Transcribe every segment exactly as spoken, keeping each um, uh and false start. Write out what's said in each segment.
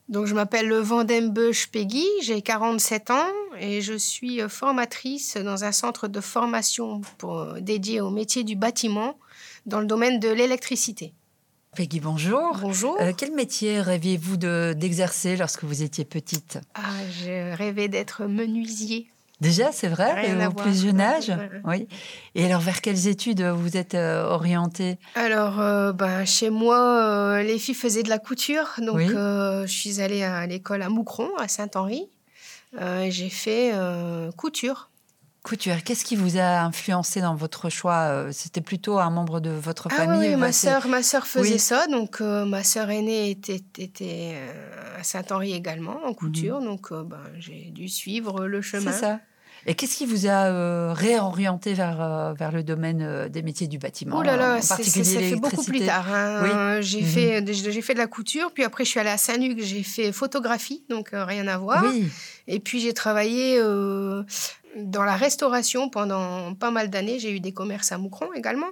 Donc, je m'appelle Vandembusch Peggy, j'ai quarante-sept ans et je suis formatrice dans un centre de formation pour, dédié au métier du bâtiment dans le domaine de l'électricité. Peggy, bonjour. Bonjour. Euh, quel métier rêviez-vous de, d'exercer lorsque vous étiez petite? Ah, je rêvais d'être menuisier. Déjà, c'est vrai, Rien euh, à au voir. plus jeune âge? Ouais, ouais. Oui. Et alors, vers quelles études vous êtes euh, orientée? Alors, euh, ben, chez moi, euh, les filles faisaient de la couture. Donc, Oui. euh, je suis allée à l'école à Moucron, à Saint-Henri. Euh, et j'ai fait euh, couture. Couture, qu'est-ce qui vous a influencé dans votre choix? Euh, C'était plutôt un membre de votre Ah famille? oui, oui, ma votre- sœur, ma sœur faisait Oui. ça. Donc, euh, ma sœur aînée était, était euh, à Saint-Henri également, en couture. Mhm. Donc, euh, ben, j'ai dû suivre le C'est chemin. ça. Et qu'est-ce qui vous a euh, réorienté vers, euh, vers le domaine euh, des métiers du bâtiment, Oh là là, en c'est- particulier c'est- ça fait beaucoup plus l'électricité? tard, hein. Oui. Euh, J'ai Mhm. fait, j'ai fait de la couture, puis après je suis allée à Saint-Luc, j'ai fait photographie, donc euh, rien à voir. Oui. Et puis j'ai travaillé euh, dans la restauration pendant pas mal d'années. J'ai eu des commerces à Moucron également.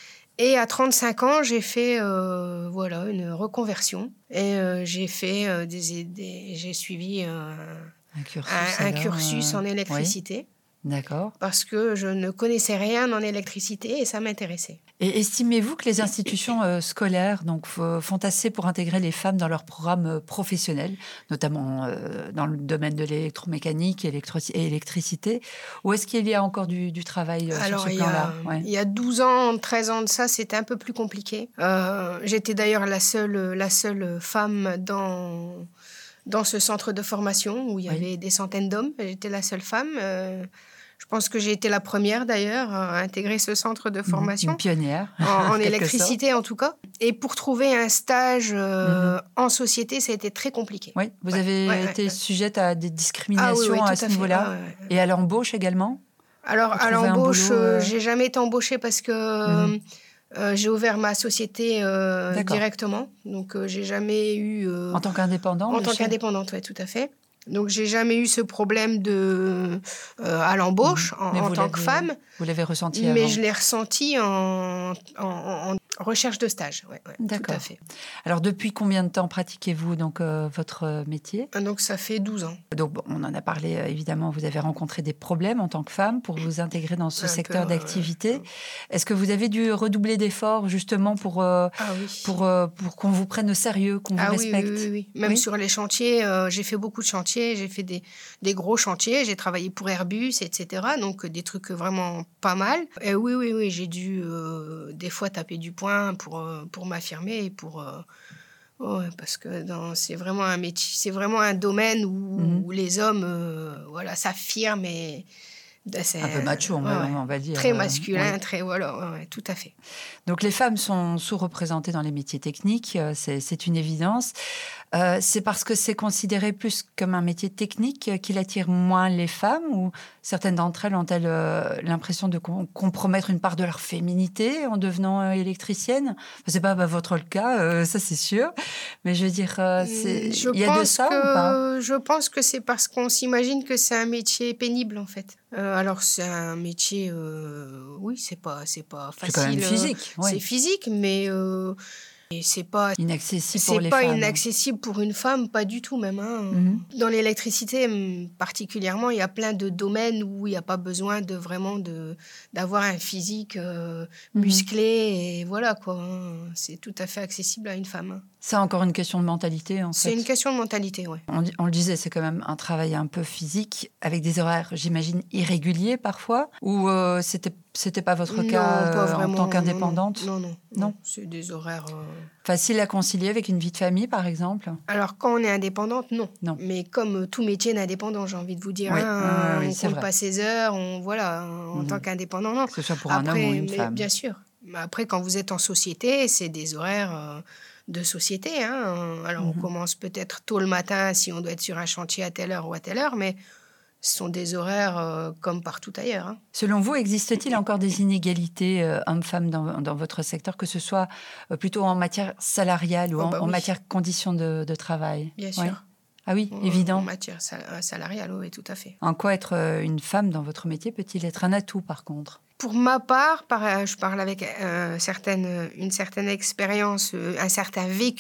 Et à trente-cinq ans, j'ai fait euh, voilà, une reconversion. Et euh, j'ai fait euh, des, des- j'ai suivi euh, Un cursus, un, un alors, cursus euh, en oui. électricité. D'accord. Parce que je ne connaissais rien en électricité et ça m'intéressait. Et estimez-vous que les institutions euh, scolaires donc, f- font assez pour intégrer les femmes dans leurs programmes euh, professionnels, notamment euh, dans le domaine de l'électromécanique électro- et électricité, ou est-ce qu'il y a encore du, du travail euh, sur Alors, ce il y, plan-là? a, Ouais. il y a douze ans, treize ans de ça, c'était un peu plus compliqué. Euh, j'étais d'ailleurs la seule, la seule femme dans, dans ce centre de formation où il y Oui. avait des centaines d'hommes. J'étais la seule femme. Euh, je pense que j'ai été la première d'ailleurs à intégrer ce centre de Mhm. formation. Une pionnière, En, en en quelque électricité sorte. en tout cas. Et pour trouver un stage euh, Mhm. en société, ça a été très compliqué. Oui, vous Ouais, avez ouais, ouais, été ouais. sujette à des Ah oui, discriminations oui, à tout ce à fait. niveau-là, Ah, ouais, ouais. et à l'embauche également? Alors, Pour à trouver un l'embauche, boulot, euh, euh, j'ai jamais été embauchée parce que Mhm. euh, j'ai ouvert ma société euh, D'accord. directement. Donc, euh, j'ai jamais eu... euh, En tant qu'indépendante, en de tant chez- qu'indépendante, oui, tout à fait. Donc, j'ai jamais eu ce problème de, euh, à l'embauche Mhm. en, Mais en vous tant que l'avez, femme. vous l'avez ressenti Mais avant. je l'ai ressenti en, en, en recherche de stage. Ouais, ouais, tout à D'accord. fait. Alors, depuis combien de temps pratiquez-vous donc euh, votre euh, métier? Donc, ça fait douze ans. Donc, bon, on en a parlé, euh, évidemment, vous avez rencontré des problèmes en tant que femme pour vous intégrer dans ce Un peu, secteur ouais, ouais. d'activité. Est-ce que vous avez dû redoubler d'efforts justement pour, euh, Ah oui. pour, euh, pour qu'on vous prenne au sérieux, qu'on vous Ah oui, oui, respecte? oui, oui. Même Oui. sur les chantiers, euh, j'ai fait beaucoup de chantiers, j'ai fait des, des gros chantiers, j'ai travaillé pour Airbus, et cetera. Donc, euh, des trucs vraiment pas mal. Et oui, oui, oui, j'ai dû euh, des fois taper du poing pour, euh, pour m'affirmer et pour... euh, ouais, parce que dans- c'est vraiment un métier, c'est vraiment un domaine où, Mhm. où les hommes euh, voilà, s'affirment et c'est Un peu macho, on ouais, va, ouais. on va dire. Très euh, masculin, oui. très... Voilà, ouais, ouais, tout à fait. Donc, les femmes sont sous-représentées dans les métiers techniques, euh, c'est, c'est une évidence. Euh, c'est parce que c'est considéré plus comme un métier technique euh, qu'il attire moins les femmes, ou certaines d'entre elles ont-elles euh, l'impression de com- compromettre une part de leur féminité en devenant euh, électricienne? Enfin, c'est pas bah, votre le cas, euh, ça c'est sûr. Mais je veux dire, euh, c'est... Je il y a de pense ça ou pas? que je pense que c'est parce qu'on s'imagine que c'est un métier pénible en fait. Euh, alors c'est un métier, euh, oui, c'est pas c'est pas C'est quand même facile. euh, physique, C'est oui. physique, mais euh, et c'est pas Inaccessible pour c'est les pas femmes. inaccessible pour une femme, pas du tout même, hein. Mhm. Dans l'électricité hum, particulièrement, il y a plein de domaines où il n'y a pas besoin de vraiment de d'avoir un physique euh, Mhm. musclé et voilà quoi, hein. C'est tout à fait accessible à une femme, hein. C'est encore une question de mentalité, en C'est fait. une question de mentalité, ouais. On, on le disait, c'est quand même un travail un peu physique, avec des horaires, j'imagine, irréguliers parfois, ou euh, c'était, c'était pas votre cas Non, pas euh, en vraiment. tant non, qu'indépendante? Non, non, non, Non. non. C'est des horaires. euh, Facile à concilier avec une vie de famille, par exemple? Alors, quand on est indépendante, non. Non. Mais comme euh, tout métier d'indépendant, j'ai envie de vous dire, Oui, hein, oui, oui, on c'est compte vrai. pas ses heures, on voilà, en Mhm. tant qu'indépendant, non. Que ce soit pour un homme Après, ou une mais femme. bien sûr. Mais après, quand vous êtes en société, c'est des horaires euh, de société, hein. Alors, on Mhm. commence peut-être tôt le matin si on doit être sur un chantier à telle heure ou à telle heure, mais ce sont des horaires euh, comme partout ailleurs, hein. Selon vous, existe-t-il encore des inégalités euh, hommes-femmes dans, dans votre secteur, que ce soit euh, plutôt en matière salariale ou Oh, en, bah en oui. matière conditions de, de travail? Bien Oui. sûr. Ah oui, En- évident. En matière sal- salariale, oui, tout à fait. En quoi être euh, une femme dans votre métier peut-il être un atout, par contre? Pour ma part, par- je parle avec euh, certaines, une certaine expérience, euh, un certain vécu.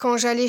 quand j'allais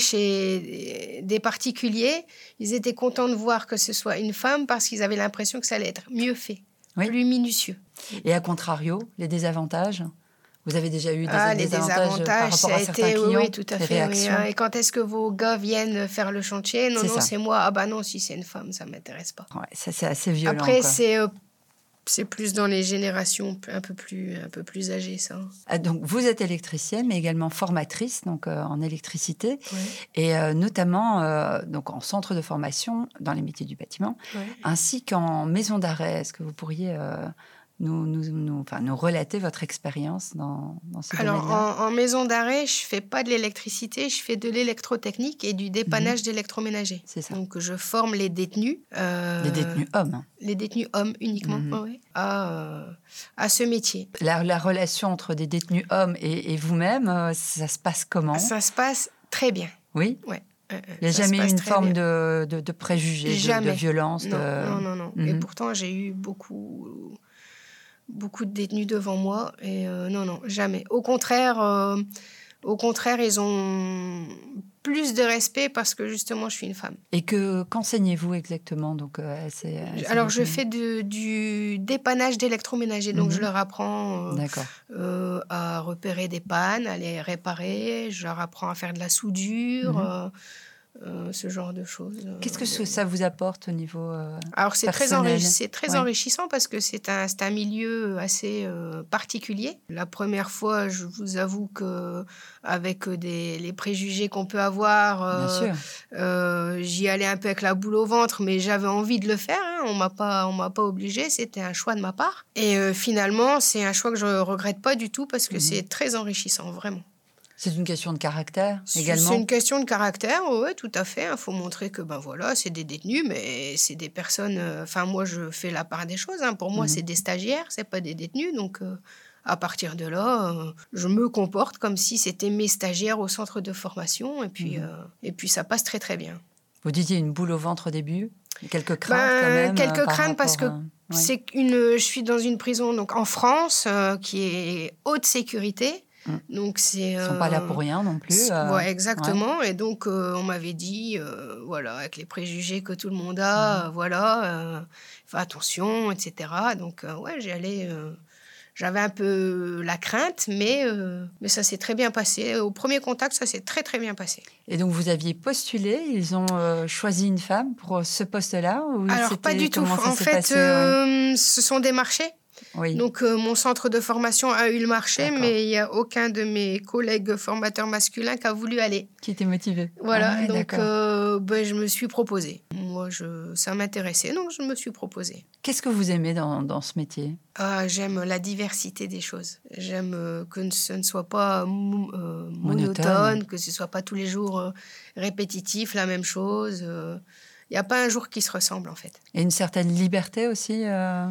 chez des particuliers, ils étaient contents de voir que ce soit une femme parce qu'ils avaient l'impression que ça allait être mieux fait, oui. plus minutieux. Et à contrario, les désavantages? Vous avez déjà eu des ah, les désavantages, désavantages par rapport ça à a certains été, clients? oui, oui, tout à des fait. Oui, réactions? hein. Et quand est-ce que vos gars viennent faire le chantier? Non, C'est non, ça. c'est moi. Ah bah non, si c'est une femme, ça m'intéresse pas. Ouais, ça, c'est assez violent. Après, quoi. c'est euh, c'est plus dans les générations un peu plus, un peu plus âgées, ça. Ah, donc, vous êtes électricienne, mais également formatrice donc, euh, en électricité, Ouais. et euh, notamment euh, donc, en centre de formation dans les métiers du bâtiment, Ouais. ainsi qu'en maison d'arrêt. Est-ce que vous pourriez euh, nous, nous, nous, enfin, nous relater votre expérience dans, dans ce Alors, domaine-là? en, en maison d'arrêt, je fais pas de l'électricité, je fais de l'électrotechnique et du dépannage Mhm. d'électroménager. C'est ça. Donc, je forme les détenus. euh, Les détenus hommes. hein. Les détenus hommes uniquement, Mhm. ouais, ouais, à, euh, à ce métier. La, la relation entre des détenus hommes et, et vous-même, euh, ça se passe comment? Ça se passe très bien. Oui. Ouais. Euh, Il n'y a ça se jamais eu passe une très forme bien. de, de, de préjugés, de, de Jamais. violence. Non, de... non, non, non. Mhm. Et pourtant, j'ai eu beaucoup, beaucoup de détenus devant moi. Et euh, non, non, jamais. Au contraire, euh, au contraire, ils ont plus de respect parce que justement, je suis une femme. Et que qu'enseignez-vous exactement donc, euh, à ces, à ces Alors, je détenus? fais de, du dépannage d'électroménager. Donc, Mhm. je leur apprends euh, D'accord. euh, à repérer des pannes, à les réparer. Je leur apprends à faire de la soudure. Mhm. euh, Euh, ce genre de choses. Qu'est-ce que ça vous apporte au niveau euh, Alors, c'est très, personnel? enri- c'est très Ouais. enrichissant parce que c'est un, c'est un milieu assez euh, particulier. La première fois, je vous avoue que avec des, les préjugés qu'on peut avoir, Bien euh, sûr. euh, j'y allais un peu avec la boule au ventre, mais j'avais envie de le faire. Hein. On m'a pas, on m'a pas obligée. C'était un choix de ma part. Et euh, finalement, c'est un choix que je regrette pas du tout parce que Mhm. c'est très enrichissant, vraiment. C'est une question de caractère C'est également? c'est une question de caractère, oui, tout à fait. Il faut montrer que, ben voilà, c'est des détenus, mais c'est des personnes... Enfin, moi, je fais la part des choses. Hein. Pour moi, Mhm. c'est des stagiaires, c'est pas des détenus. Donc, euh, à partir de là, euh, je me comporte comme si c'était mes stagiaires au centre de formation. Et puis, Mhm. euh, et puis ça passe très, très bien. Vous disiez une boule au ventre au début? Quelques craintes Ben, quand même? quelques euh, par craintes parce que rapport à- ouais. c'est une, je suis dans une prison donc, en France euh, qui est haute sécurité. Mm. Donc c'est, Ils ne sont pas là euh, pour rien non plus. c'est- euh, ouais, exactement. Et donc, euh, on m'avait dit, euh, voilà, avec les préjugés que tout le monde a, Mhm. euh, voilà, euh, fais attention, et cetera. Donc, euh, ouais, j'y allais, euh, j'avais un peu la crainte, mais, euh, mais ça s'est très bien passé. Au premier contact, ça s'est très, très bien passé. Et donc, vous aviez postulé, ils ont euh, choisi une femme pour ce poste-là ou Alors, pas c'était- du tout. comment ça En s'est fait, passé, ouais. euh, ce sont des marchés. Oui, Donc, euh, mon centre de formation a eu le marché, D'accord. mais il n'y a aucun de mes collègues formateurs masculins qui a voulu aller. qui était motivé. Voilà, Ah ouais, donc d'accord. euh, ben, je me suis proposée. Moi, je, ça m'intéressait, donc je me suis proposée. Qu'est-ce que vous aimez dans, dans ce métier? Ah, j'aime la diversité des choses. J'aime euh, que ce ne soit pas mou- euh, monotone, Monotone. que ce ne soit pas tous les jours euh, répétitif, la même chose. Il n'y a pas un jour qui se ressemble, en fait. Et une certaine liberté aussi euh,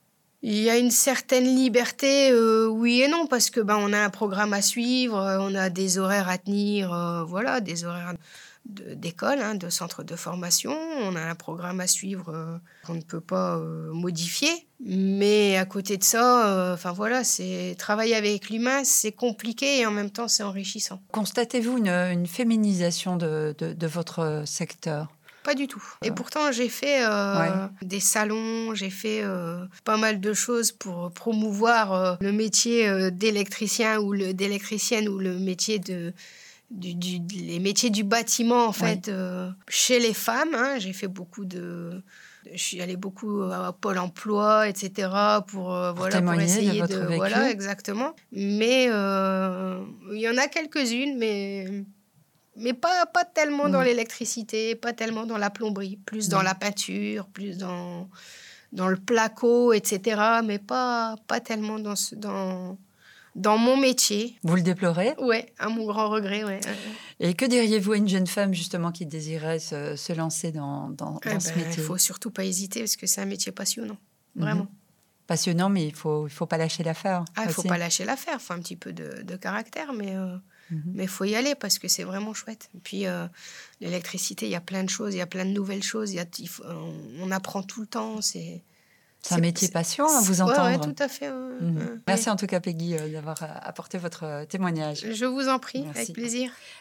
Il y a une certaine liberté, euh, oui et non, parce que ben, on a un programme à suivre, euh, on a des horaires à tenir, euh, voilà, des horaires de- d'école, hein, de centre de formation. On a un programme à suivre euh, qu'on ne peut pas euh, modifier. Mais à côté de ça, enfin voilà, c'est travailler avec l'humain, c'est compliqué et en même temps c'est enrichissant. Constatez-vous une, une féminisation de, de, de votre secteur? Pas du tout. Et pourtant, j'ai fait euh, Ouais. des salons, j'ai fait euh, pas mal de choses pour promouvoir euh, le métier euh, d'électricien ou le, d'électricienne ou le métier de, du, du, les métiers du bâtiment, en fait, euh, chez les femmes. Hein. J'ai fait beaucoup de... Je suis allée beaucoup à Pôle emploi, et cetera, pour, euh, Pour voilà, pour témoigner de essayer votre vécu. Voilà, exactement. Mais euh, il y en a quelques-unes, mais... Mais pas, pas tellement dans Mm. l'électricité, pas tellement dans la plomberie, plus dans Mm. la peinture, plus dans, dans le placo, et cetera. Mais pas, pas tellement dans, ce, dans, dans mon métier. Vous le déplorez? Ouais, à mon grand regret, ouais. Et que diriez-vous à une jeune femme justement qui désirait se, se lancer dans, dans, Eh dans ce ben, métier? il faut surtout pas hésiter parce que c'est un métier passionnant, vraiment. Mhm. Passionnant, mais il faut, il faut pas lâcher l'affaire. Ah, il faut aussi. pas lâcher l'affaire, il faut un petit peu de, de caractère, mais... Euh... Mhm. Mais il faut y aller parce que c'est vraiment chouette. Et puis, euh, l'électricité, il y a plein de choses, il y a plein de nouvelles choses. Il y a, il faut, on, on apprend tout le temps. C'est, C'est un métier passion à vous ouais, entendre. ouais, tout à fait. Ouais, Mhm. ouais. Merci en tout cas, Peggy, euh, d'avoir euh, apporté votre euh, témoignage. Je vous en prie, Merci. avec plaisir.